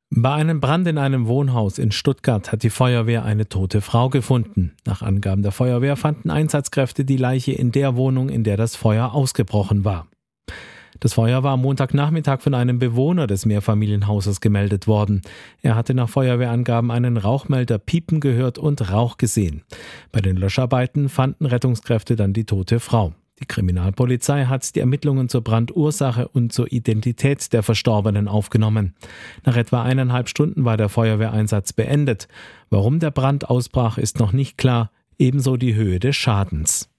Bei einem Brand in einem Wohnhaus in Stuttgart hat die Feuerwehr eine tote Frau gefunden. Nach Angaben der Feuerwehr fanden Einsatzkräfte die Leiche in der Wohnung, in der das Feuer ausgebrochen war. Das Feuer war am Montagnachmittag von einem Bewohner des Mehrfamilienhauses gemeldet worden. Er hatte nach Feuerwehrangaben einen Rauchmelder piepen gehört und Rauch gesehen. Bei den Löscharbeiten fanden Rettungskräfte dann die tote Frau. Die Kriminalpolizei hat die Ermittlungen zur Brandursache und zur Identität der Verstorbenen aufgenommen. Nach etwa 1,5 Stunden war der Feuerwehreinsatz beendet. Warum der Brand ausbrach, ist noch nicht klar, ebenso die Höhe des Schadens.